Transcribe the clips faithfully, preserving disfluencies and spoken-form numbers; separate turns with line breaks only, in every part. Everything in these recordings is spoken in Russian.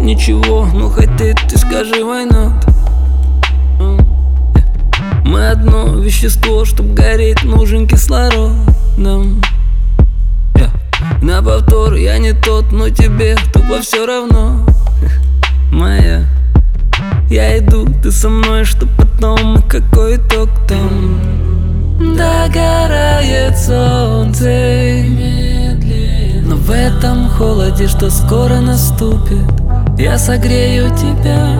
ничего, ну хоть ты, ты скажи, why not? Мы одно вещество, чтоб гореть, нужен кислород нам. yeah. На повтор я не тот, но тебе тупо все равно. Моя, я иду, ты со мной, что потом, какой итог там? Догорает солнце медленно, но в этом холоде, что скоро наступит, я согрею тебя.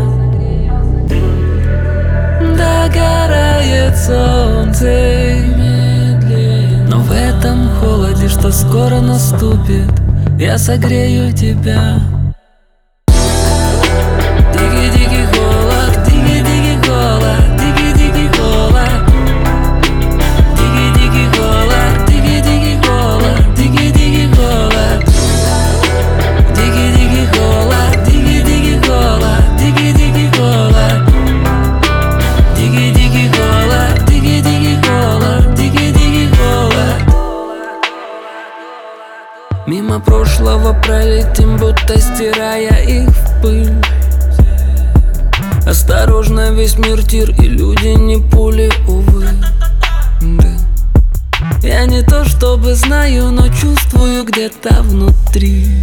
Догорает солнце медленно, но в этом холоде, что скоро наступит, я согрею тебя. Дикий-дикий холод, дикий-дикий холод, дикий-дикий холод, дикий-дикий холод, дикий-дикий холод, дикий-дикий холод, дикий-дикий холод, дикий-дикий холод, дикий-дикий холод, дикий-дикий холод, дикий-дикий холод, дикий-дикий холод. Мимо прошлого пролетим, будто стирая их в пыль. Осторожно, весь мир тир, и люди не пули, увы. Да. Я не то чтобы знаю, но чувствую где-то внутри.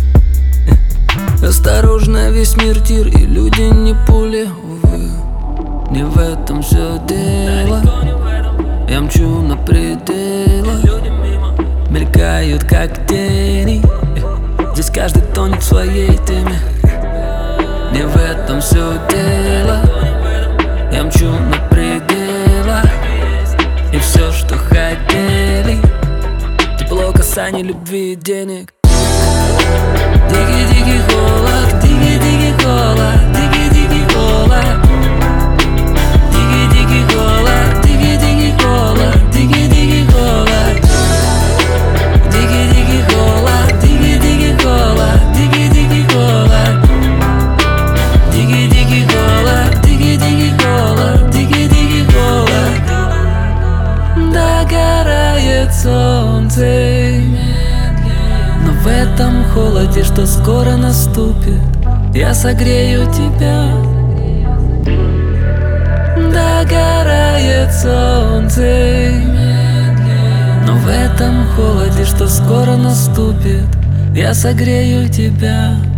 Осторожно, весь мир тир, и люди не пули, увы. Не в этом все дело. Я мчу на пределах, мелькают как тени. Здесь каждый тонет в своей теме. Не в этом все дело. Я мчу на пределах, и все, что хотели, тепло, касание, любви и денег. Дикий-дикий холод, дикий-дикий холод, дикий-дикий холод, дикий-дикий холод, дикий-дикий холод, дикий-дикий холод, дикий-дикий холод, дикий-дикий холод, дикий-дикий холод, дикий-дикий холод, дикий-дикий холод, дикий-дикий холод. Догорает солнце медленно, но в этом холоде, что скоро наступит, я согрею тебя. Догорает солнце медленно, но в этом холоде, что скоро наступит, я согрею тебя.